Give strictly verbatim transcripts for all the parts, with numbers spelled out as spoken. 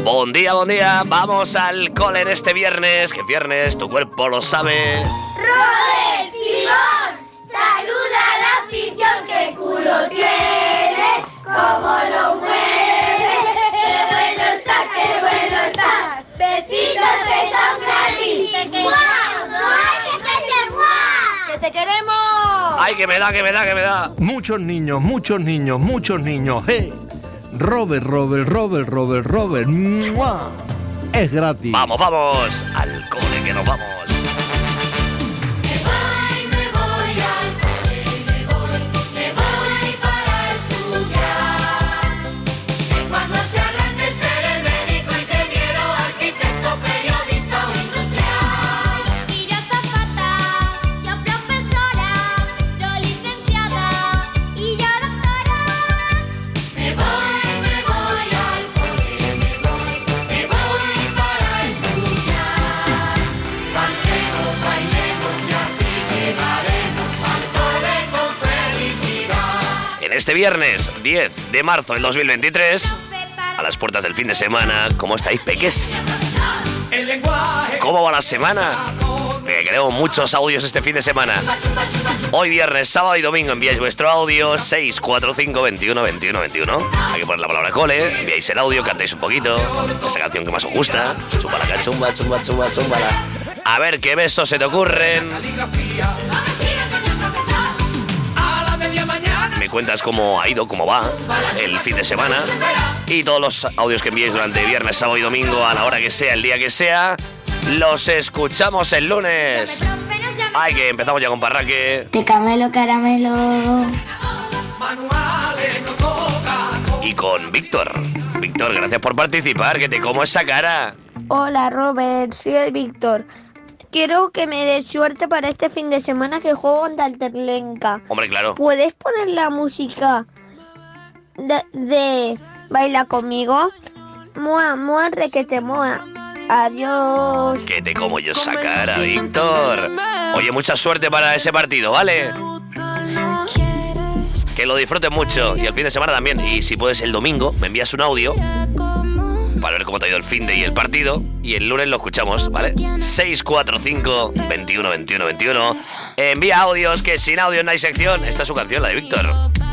Buen día, buen día. Vamos al cole en este viernes. Que viernes, tu cuerpo lo sabe. Robert Simón, saluda a la afición, que culo tiene, cómo lo mueve. Qué bueno está, qué bueno está. Besitos que son gratis. ¡Guau! ¡Guau! ¡Que te queremos! ¡Ay, que me da, que me da, que me da! Muchos niños, muchos niños, muchos niños. ¡Hey! Robert, Robert, Robert, Robert, Robert. ¡Mua! Es gratis. Vamos, vamos al cole, que nos vamos. Este viernes diez de marzo del dos mil veintitrés, a las puertas del fin de semana. ¿Cómo estáis, peques? ¿Cómo va la semana? Que queremos muchos audios este fin de semana. Hoy viernes, sábado y domingo enviáis vuestro audio seis cuatro cinco, veintiuno, veintiuno, veintiuno. Hay que poner la palabra cole, enviáis el audio, cantáis un poquito esa canción que más os gusta. Chúmbala, chumba, chumba, chumba, chúmbala. A ver qué besos se te ocurren. Me cuentas cómo ha ido, cómo va el fin de semana. Y todos los audios que enviéis durante viernes, sábado y domingo, a la hora que sea, el día que sea, los escuchamos el lunes. Ay, que empezamos ya con Parraque. Te camelo caramelo. Y con Víctor. Víctor, gracias por participar, que te como esa cara. Hola, Robert, soy el Víctor. Quiero que me des suerte para este fin de semana, que juego contra el Terlenca. Hombre, claro. ¿Puedes poner la música de, de Baila Conmigo? Mua, mua, requete, mua. Adiós. Que te como yo esa cara, Víctor. Oye, mucha suerte para ese partido, ¿vale? Que lo disfrutes mucho. Y el fin de semana también. Y si puedes el domingo, me envías un audio para ver cómo te ha ido el fin de y el partido. Y el lunes lo escuchamos, ¿vale? seis cuatro cinco, veintiuno, veintiuno, veintiuno. Envía audios, que sin audio no hay sección. Esta es su canción, la de Víctor.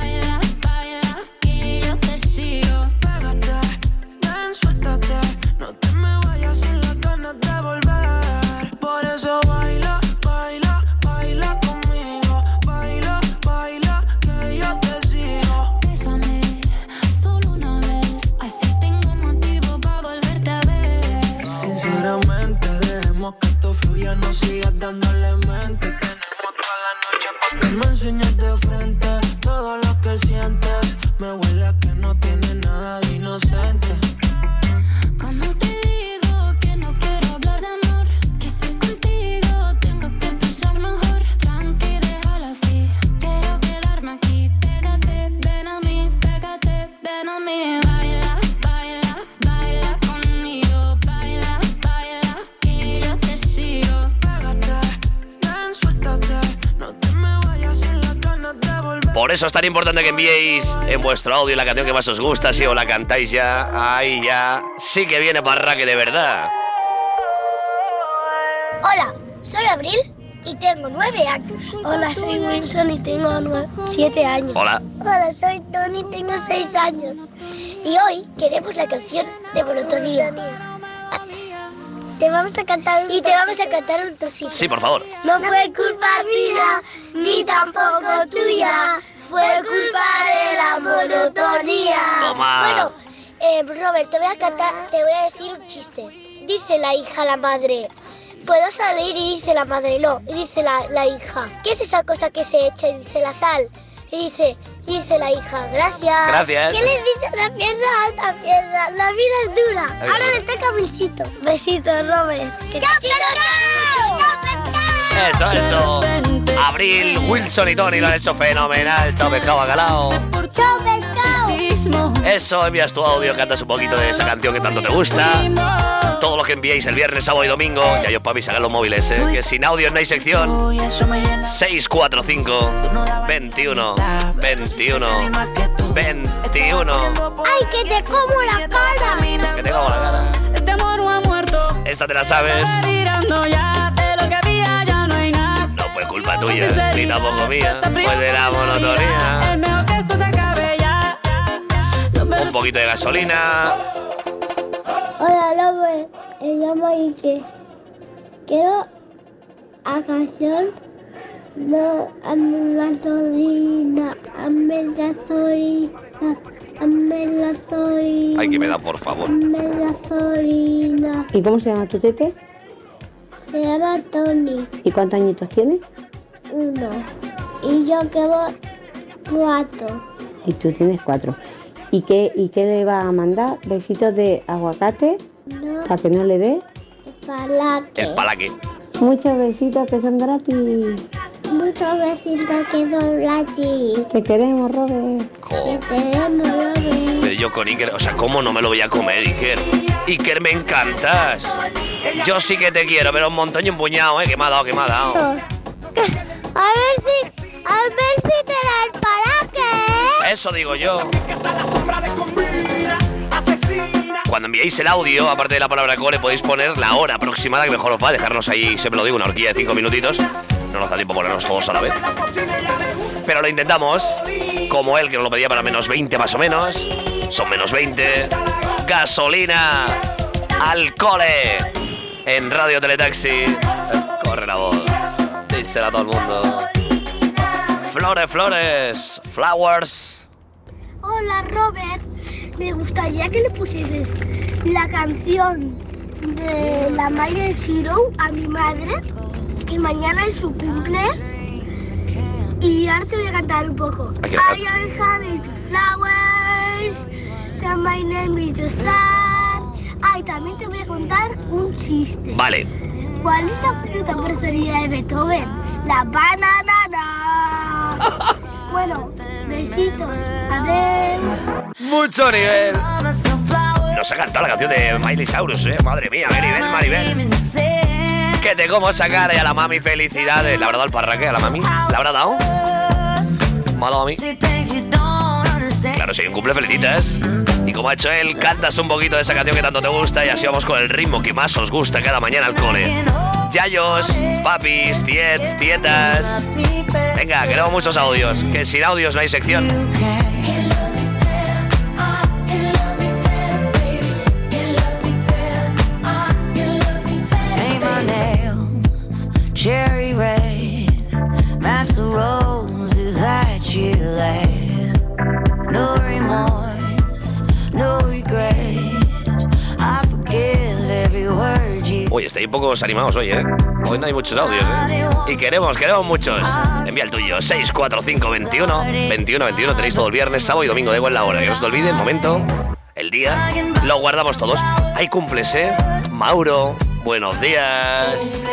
Por eso baila, baila, baila conmigo. Baila, baila, que yo te sigo. Bésame, solo una vez. Así tengo motivo para volverte a ver. Sinceramente, dejemos que esto fluya, no sigas dándole mente. Tenemos toda la noche pa' que me enseñes de frente todo lo que sientes. Me huele a que no tiene nada de inocente. Como te digo que no quiero hablar de amor, que si contigo tengo que pensar mejor. Tranqui, déjalo así, quiero quedarme aquí. Pégate, ven a mí, pégate, ven a mí. Baila, baila, baila conmigo. Baila, baila, que yo te sigo. Pégate, ven, suéltate, no te me vayas sin las ganas de volver. Por eso es tan importante que enviéis en vuestro audio la canción que más os gusta. Si os la cantáis ya, ahí ya sí que viene Parraque de verdad. Hola, soy Abril y tengo nueve años. Hola, soy Wilson y tengo nueve, siete años. Hola. Hola, soy Tony y tengo seis años. Y hoy queremos la canción de monotonía. Te vamos a cantar un y te vamos a cantar un trocito. Sí, por favor. No fue culpa mía, ni tampoco tuya. Fue culpa de la monotonía. Toma. Bueno, eh, Robert, te voy a cantar, te voy a decir un chiste. Dice la hija a la madre: ¿puedo salir? Y dice la madre: no. Y dice la, la hija: ¿qué es esa cosa que se echa? Y dice: la sal. Y dice, y dice la hija: gracias. Gracias. ¿Qué le dice la piedra a otra piedra? La vida es dura. Ay, Ahora dura. le toca a besito. Besitos, Robert. Que ¡chao, pescado! ¡Chao, pescado! Eso, eso. Abril, Wilson y Tony lo han hecho fenomenal. Chao, pescado, bacalao. ¡Chao, pescado! Eso, envías tu audio, cantas un poquito de esa canción que tanto te gusta. Todos los que enviéis el viernes, sábado y domingo, ya yo para mí sacar los móviles, ¿eh? Que sin audio no hay sección. seis cuatro cinco, veintiuno, veintiuno, veintiuno. ¡Ay, que te como la cara! Que te como la cara. esta te la sabes. Mirando ya de lo que había, ya no hay nada. No fue culpa tuya, ni tampoco mía. Fue de la monotonía. Es mejor que esto se acabe ya. Un poquito de gasolina. Hola, Lobo. Me llamo Ike. Quiero a canción. No, ame la gasolina. Ame la gasolina. Ame la gasolina. Ay, que me da, por favor. Ame la gasolina. ¿Y cómo se llama tu tete? Se llama Tony. ¿Y cuántos añitos tienes? Uno. Y yo quiero cuatro. Y tú tienes cuatro. ¿Y qué, ¿Y qué le va a mandar? ¿Besitos de aguacate? No, ¿Para que no le dé? palaque. El palaque. Muchos besitos que son gratis. Muchos besitos que son gratis. Te queremos, Robert. Jo. Que tenemos, Robert. Pero yo con Iker, o sea, ¿cómo no me lo voy a comer, Iker? Iker, me encantas. Yo sí que te quiero, pero un montón y un puñado, ¿eh? Que me ha dado, que me ha dado. A ver si, a ver si te da el palaque. Eso digo yo. Cuando enviéis el audio, aparte de la palabra cole, podéis poner la hora aproximada, que mejor os va, dejarnos ahí, siempre lo digo, una horquilla de cinco minutitos. No nos da tiempo ponernos todos a la vez. Pero lo intentamos, como él, que nos lo pedía para menos veinte más o menos. Son menos veinte. Gasolina al cole. En Radio Teletaxi. Corre la voz. Dísela a todo el mundo. Flores, flores. Flowers. Hola, Robert. Me gustaría que le pusieses la canción de la Miley Cyrus a mi madre, que mañana es su cumple. Y ahora te voy a cantar un poco. Hay que- I am having flowers, so my name is the sun. Ay, también te voy a contar un chiste. Vale. ¿Cuál es la fruta preferida de Beethoven? La banana. Bueno, besitos. Adiós. Mucho nivel. Nos ha cantado la canción de Miley Cyrus, ¿eh? Madre mía, qué nivel, Maribel. Que te como sacar y a la mami felicidades. ¿Le habrá dado el parraque a la mami? ¿Le habrá dado? ¿Me ha dado a mí? Claro, si hay un cumple, felicitas. Y como ha hecho él, cantas un poquito de esa canción que tanto te gusta y así vamos con el ritmo que más os gusta cada mañana al cole. Yayos, papis, tiets, tietas. Venga, queremos muchos audios, que sin audios no hay sección. Cherry red, match the roses that you laid. No remorse, no regret. I forgive every word you. Uy, estáis un poco animados hoy, ¿eh? Hoy no hay muchos audios, ¿eh? Y queremos, queremos muchos. Envía el tuyo, seis cuatro cinco veintiuno veintiuno veintiuno. Tenéis todo el viernes, sábado y domingo, da igual la hora. Que no se te olvide el momento, el día. Lo guardamos todos. Hay cumples, ¿eh? Mauro, buenos días.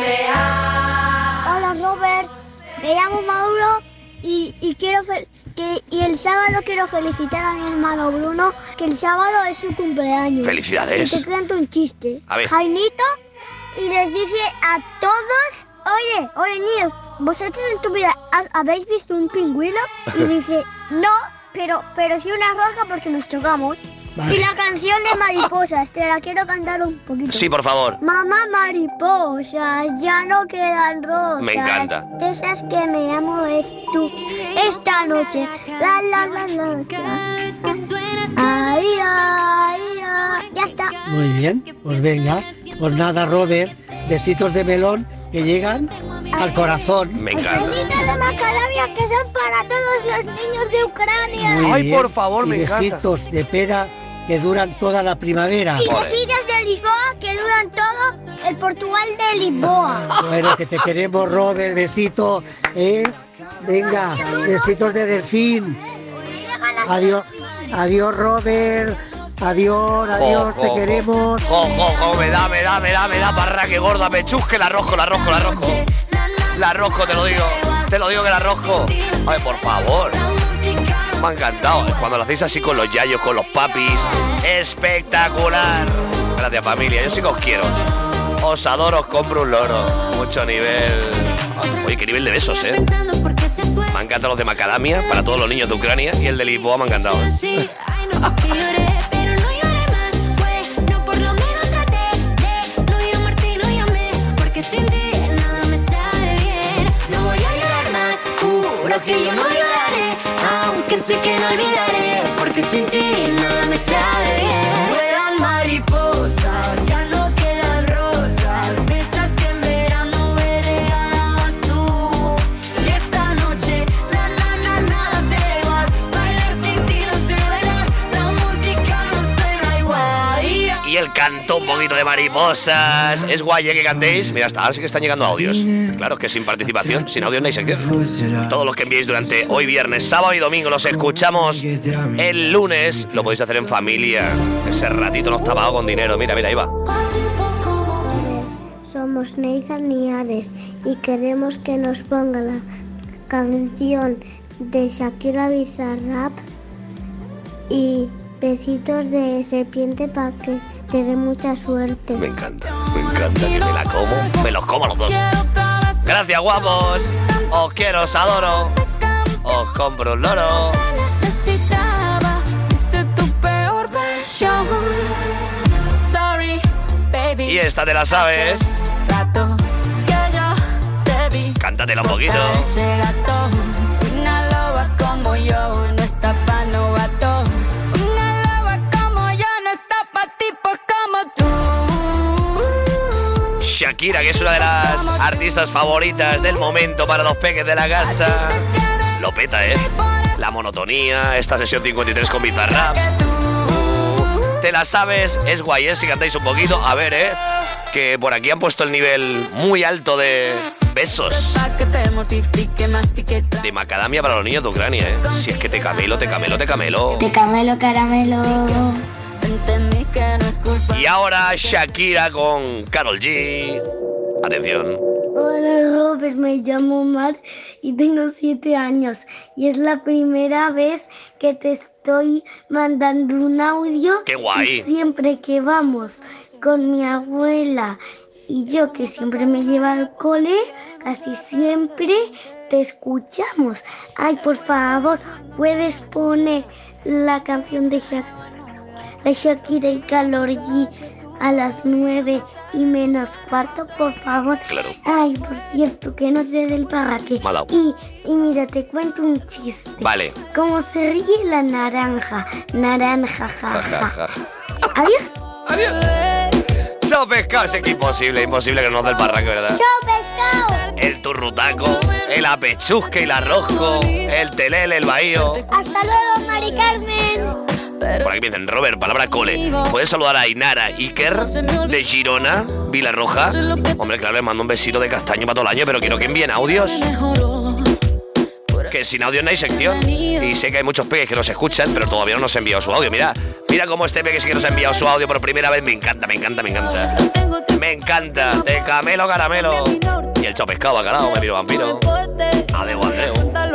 Hola, Robert. Me llamo Mauro y, y quiero fel- que, y el sábado quiero felicitar a mi hermano Bruno, que el sábado es su cumpleaños. Felicidades. Y te cuento un chiste. A ver. Jaimito y les dice a todos, oye, oye niños, ¿vosotros en tu vida ha- habéis visto un pingüino? Y dice, no, pero, pero sí una roja porque nos chocamos. Vale. Y la canción de mariposas, te la quiero cantar un poquito. Sí, por favor. Mamá mariposas, ya no quedan rosas. Me encanta. Esas que me amo es tú. Esta noche, la la la la. la. Ay, ay, ay. Ya está. Muy bien, pues venga. Pues nada, Robert, besitos de melón que llegan al corazón. Me encanta. Besitos de macadamia que son para todos los niños de Ucrania. Muy Ay, bien. por favor, y me encanta. besitos de pera que duran toda la primavera. Y Joder. besitos de Lisboa que duran todo el Portugal de Lisboa. Bueno, que te queremos, Robert, besito, ¿eh? Venga, besitos de delfín. Adiós, adiós, Robert. Adiós, adiós, Jo, jo, te jo. queremos. Jo, jo, jo, me da, me da, me da, me da parra que gorda, me chusque la rojo, la rojo, la rojo. La rojo, te lo digo. Te lo digo que la rojo. Ay, por favor. Me ha encantado. Cuando lo hacéis así con los yayos, con los papis. Espectacular. Gracias, familia. Yo sí que os quiero. Os adoro, os compro un loro. Mucho nivel. Oye, qué nivel de besos, ¿eh? Me han encantado los de macadamia para todos los niños de Ucrania y el de Lisboa me ha encantado. sé que no olvidaré, porque sin ti nada me sabe bien. Vuelan mariposas, ya no quedan rosas, de esas que en verano me regalabas tú. Y esta noche, na na na nada será igual, bailar sin ti no sé bailar, la música no suena igual. Y Y el canto un poquito de mariposas. Es guay ¿eh? que cantéis. Mira, hasta ahora sí que están llegando audios. Claro que sin participación, sin audio no hay sección. Todos los que enviéis durante hoy viernes, sábado y domingo los escuchamos el lunes. Lo podéis hacer en familia. Ese ratito no está pagado con dinero. Mira, mira, ahí va. Somos Nathan y Ares y queremos que nos ponga la canción de Shakira Bizarrap y besitos de serpiente para que te dé mucha suerte. Me encanta, me encanta que me la como. Me los como a los dos. Gracias, guapos. Os quiero, os adoro. Os compro un loro. necesitaba, viste tu peor versión. Sorry, baby. Y esta te la sabes. Rato que yo te vi. Cántatela un poquito. Ese gato, una loba como yo no está pa' novato. Una loba como yo no está pa' tipos como tú. Shakira, que es una de las artistas favoritas del momento para los peques de la casa. Lo peta, ¿eh? La monotonía, esta sesión cincuenta y tres con Bizarrap. Te la sabes, es guay, ¿eh? Si cantáis un poquito. A ver, ¿eh? Que por aquí han puesto el nivel muy alto de besos. De macadamia para los niños de Ucrania, ¿eh? Si es que te camelo, te camelo, te camelo. Te camelo caramelo. Y ahora Shakira con Karol G. Atención. Hola Robert, me llamo Mar y tengo siete años y es la primera vez que te estoy mandando un audio. ¡Qué guay! Y siempre que vamos con mi abuela y yo, que siempre me lleva al cole, casi siempre te escuchamos. Ay, por favor, ¿puedes poner la canción de, Sha- de Shakira y Karol G a las nueve y menos cuarto, por favor? Claro. Ay, por cierto, que no te dé el parraque. Me ha dado. Y, y mira, te cuento un chiste. Vale. Como se ríe la naranja. Naranja, ja, Ja, ja, ja. ja. Adiós. Adiós. Chao, pescado. Es que imposible, imposible que nos dé el parraque, ¿verdad? Chao, pescado. El turrutaco, el apechusque, el arrojo, el telele, el bahío. Hasta luego, Mari Carmen. Por aquí me dicen, Robert, palabra cole. ¿Puedes saludar a Inara Iker de Girona, Vilarroja? Hombre, claro, les mando un besito de castaño para todo el año, pero quiero que envíen audios. Que sin audio no hay sección. Y sé que hay muchos peques que nos escuchan, pero todavía no nos ha enviado su audio. Mira, mira cómo este peque sí que nos ha enviado su audio por primera vez. Me encanta, me encanta, me encanta. Me encanta. Te camelo, caramelo. Y el chopescado, bacalao, me miro vampiro. Adeu, Andreu.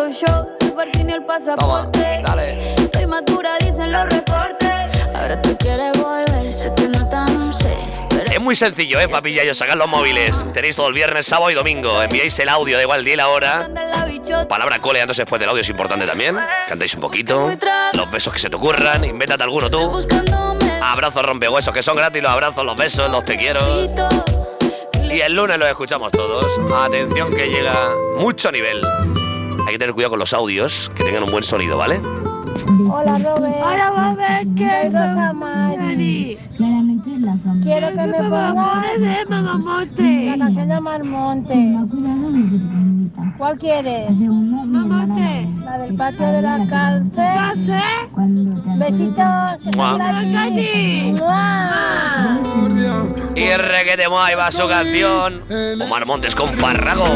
Toma, dale. Estoy madura, dicen los reportes. Ahora tú quieres volver, sé que no tan sé. Es muy sencillo, ¿eh, papillas? Sacad los móviles. Tenéis todo el viernes, sábado y domingo. Enviáis el audio, da igual el día y la hora. Palabra cole antes y después del audio es importante también. Cantáis un poquito. Los besos que se te ocurran. Invéntate alguno tú. Abrazos rompehuesos, que son gratis los abrazos, los besos, los te quiero. Y el lunes los escuchamos todos. Atención que llega mucho nivel. Hay que tener cuidado con los audios, que tengan un buen sonido, ¿vale? Hola, Robert. Hola, Robert. Soy Rosa Mari. Quiero que me pongas la canción de Marmonte. ¿Cuál quieres? La del patio de la cárcel. Besitos. Mua. Y requete ahí va su canción. Omar Montes con Fárrago.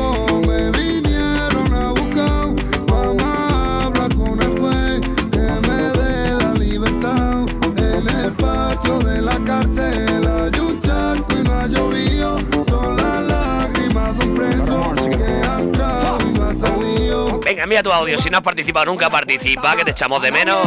Venga, envía tu audio. Si no has participado nunca, participa, que te echamos de menos.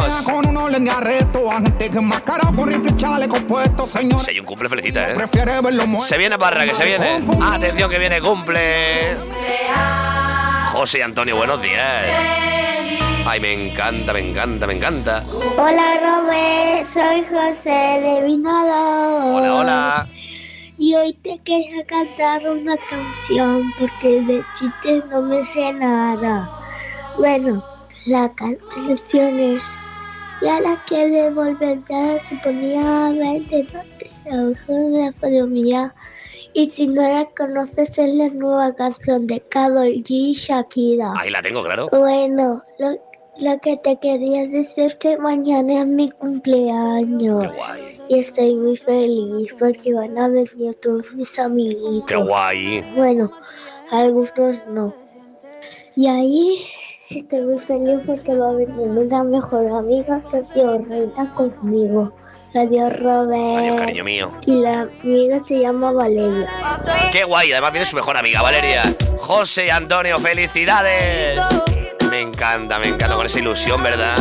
Si hay un cumple, felicita, ¿eh? Se viene Parra, que se viene. Atención, que viene cumple. José y Antonio, buenos días. Ay, me encanta, me encanta, me encanta. Hola, Robert. Soy José de Vinado. Hola, hola. Y hoy te quería cantar una canción porque de chistes no me sé nada. Bueno, la canciones. Y a la que de volver ya se ponía a ver de la fotomía. Y si no la conoces es la nueva canción de Karol G y Shakira. Ahí la tengo, claro. Bueno, lo, lo que te quería decir que mañana es mi cumpleaños. Qué guay. Y estoy muy feliz porque van a venir todos mis amiguitos. Qué guay. Bueno, algunos no. Y ahí estoy muy feliz porque va a venir una mejor amiga que dio reina conmigo. Adiós, Robert. Adiós, cariño mío. Y la amiga se llama Valeria. Qué guay, además viene su mejor amiga, Valeria. José y Antonio, felicidades. Me encanta, me encanta con esa ilusión, ¿verdad?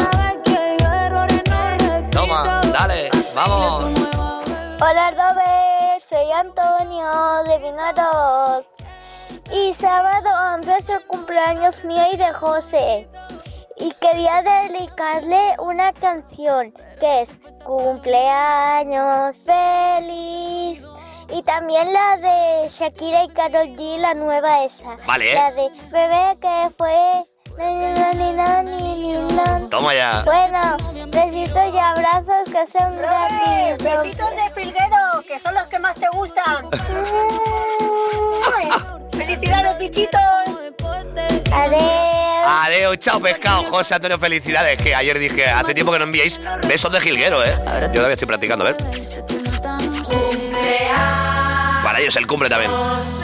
Toma, dale, vamos. Hola, Robert. Soy Antonio de Vinaroz. Y sábado once es el cumpleaños mío y de José. Y quería dedicarle una canción que es Cumpleaños Feliz. Y también la de Shakira y Karol G, la nueva esa. Vale. La de Bebé que fue. Toma ya. Bueno, besitos y abrazos que son gratis. Besitos de Filguero, que son los que más te gustan. ¡Felicidades, bichitos! Adiós. Adiós, chao pescado, José Antonio, felicidades. Que ayer dije, hace tiempo que no enviáis besos de jilguero, ¿eh? Yo todavía estoy practicando, a ver. Para ellos el cumple también.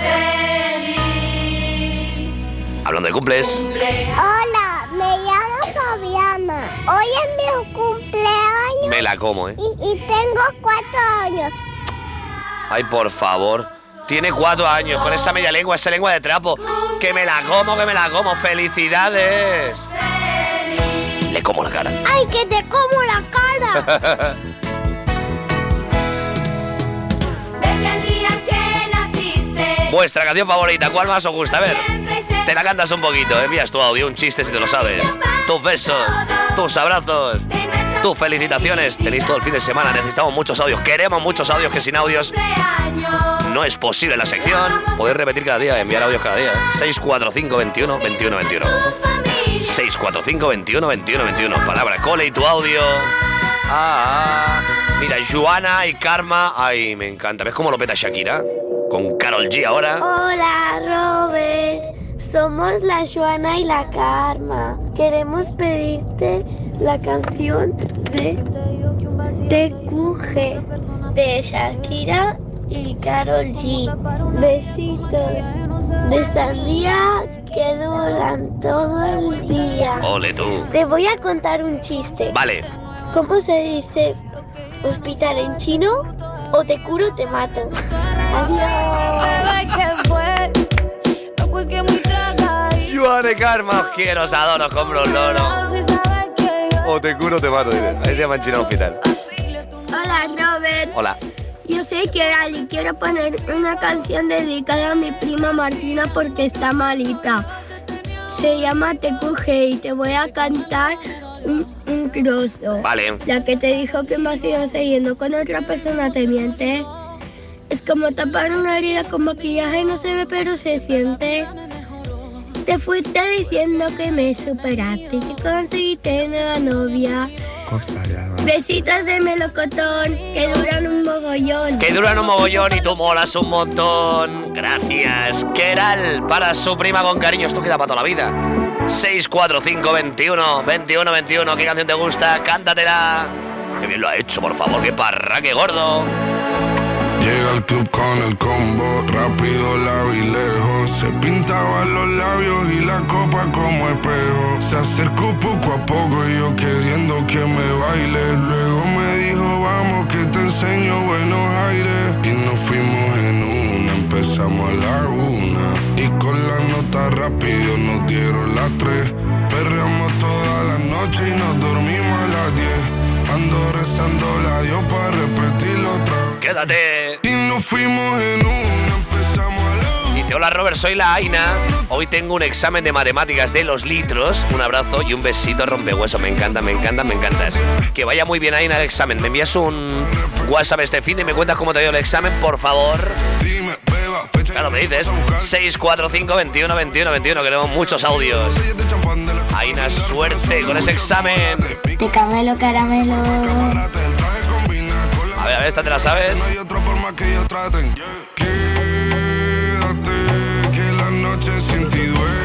Hablando de cumples. Hola, me llamo Fabiana. Hoy es mi cumpleaños. Me la como, ¿eh? Y, y tengo cuatro años. Ay, por favor. Tiene cuatro años, con esa media lengua, esa lengua de trapo. Que me la como, que me la como. ¡Felicidades! Le como la cara. ¡Ay, que te como la cara! Desde el día que naciste. Vuestra canción favorita, ¿cuál más os gusta? A ver, te la cantas un poquito, envías tu audio, un chiste si te lo sabes. Tus besos, tus abrazos, tus felicitaciones. Tenéis todo el fin de semana, necesitamos muchos audios. Queremos muchos audios, que sin audios no es posible la sección. Podéis repetir cada día, enviar audios cada día. seis cuatro cinco, veintiuno, veintiuno, veintiuno. seis cuatro cinco, veintiuno, veintiuno, veintiuno. Palabra cole y tu audio. Ah, ah. Mira, Joana y Karma. Ay, me encanta. ¿Ves cómo lo peta Shakira? Con Karol G ahora. Hola, Robert. Somos la Joana y la Karma. Queremos pedirte la canción de T Q G de Shakira y Karol G. Besitos de sandía que duran todo el día. Ole tú. Te voy a contar un chiste. Vale. ¿Cómo se dice hospital en chino? O te curo o te mato. Adiós. Joana y Karma, os quiero, os adoro, os compro un loro. O te curo o te mato, diré. Ahí se llama en chino hospital. Hola, Robert. Hola. Yo soy Keral y quiero poner una canción dedicada a mi prima Martina porque está malita. Se llama T Q G y te voy a cantar un, un trozo. Vale. La que te dijo que me has ido siguiendo con otra persona te miente. Es como tapar una herida con maquillaje, no se ve pero se siente. Te fuiste diciendo que me superaste y que conseguiste nueva novia. Besitos de melocotón que duran un mogollón. Que duran un mogollón y tú molas un montón. Gracias, Keral, para su prima con cariño. Esto queda para toda la vida. seis cuatro cinco, veintiuno, veintiuno, veintiuno. ¿Qué canción te gusta? Cántatela. Qué bien lo ha hecho, por favor. Qué parra, qué gordo. Llega al club con el combo, rápido la vi lejos. Se pintaban los labios y la copa como espejo. Se acercó poco a poco y yo queriendo que me baile. Luego me dijo, vamos que te enseño buenos aires. Y nos fuimos en una, empezamos a la una. Y con la nota rápido nos dieron las tres. Perreamos toda la noche y nos dormimos a las diez. Ando rezando la Dios para repetirlo otra vez. Quédate. Y nos fuimos en una, empezamos a la... Dice, hola Robert, soy la Aina. Hoy tengo un examen de matemáticas de los litros. Un abrazo y un besito rompehueso. Me encanta, me encanta, me encantas. Que vaya muy bien, Aina, el examen. Me envías un WhatsApp este fin y me cuentas cómo te ha ido el examen, por favor. Dime, beba, fecha Claro, me dices. seis cuatro cinco, veintiuno, veintiuno, veintiuno. Queremos muchos audios. Hay una suerte con ese examen. De Camelo Caramelo. A ver, a ver, esta te la sabes. No hay otra forma que ellos traten. Quédate, que la noche sin ti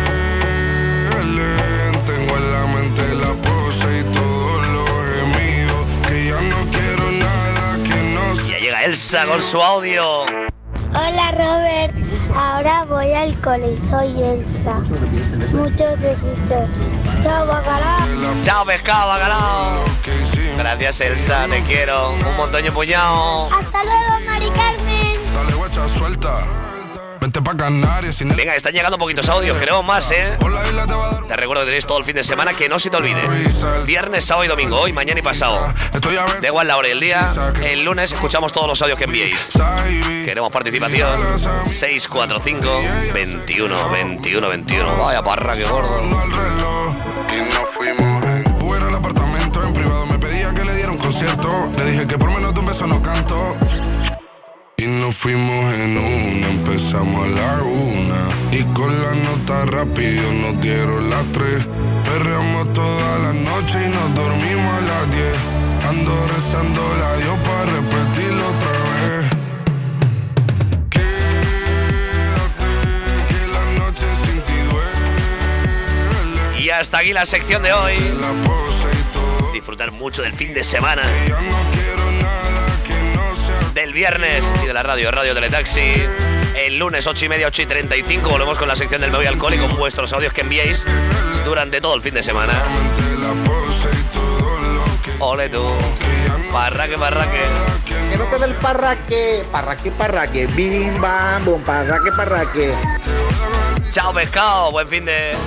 duele. Tengo en la mente la pose y todos los gemidos. Que ya no quiero nada que no sea. Ya llega Elsa con su audio. Hola Robert, ahora voy al cole y soy Elsa. Muchos besitos. Chao, bacalao. Chao, pescado, bacalao. Gracias, Elsa, te quiero. Un montón y puñado. Hasta luego, Mari Carmen. Dale, guacha, suelta. Vente pa' Canarias sin el... Venga, están llegando poquitos audios, queremos más, ¿eh? Por la isla te va a dar... Te recuerdo que tenéis todo el fin de semana, que no se te olvide. Viernes, sábado y domingo, hoy, mañana y pasado. Estoy a ver... Da igual la hora y el día. El lunes escuchamos todos los audios que enviéis. Queremos participación. seis cuatro cinco, veintiuno, veintiuno, veintiuno. Vaya parra, qué gordo. Y nos fuimos. Fuera al apartamento en privado, me pedía que le diera un concierto. Le dije que por menos de un beso no canto. Y nos fuimos en una, empezamos a la una. Y con la nota rápido nos dieron las tres. Perreamos toda la noche y nos dormimos a las diez. Ando rezando la Dios para repetirlo otra vez. Quédate, que la noche sin ti duele. Y hasta aquí la sección de hoy. La pose y todo. Disfrutar mucho del fin de semana. Ya no quiero nada que no sea. Del viernes y de la radio, Radio Teletaxi. El lunes ocho y media, ocho y treinta y cinco volvemos con la sección del Me Voy al Cole y con vuestros audios que enviéis durante todo el fin de semana. La pose y todo lo que Ole tú, parraque, parraque. Que no quede el parraque, parraque, parraque, bim, bam, bum, parraque, parraque. Chao pescado, buen fin de...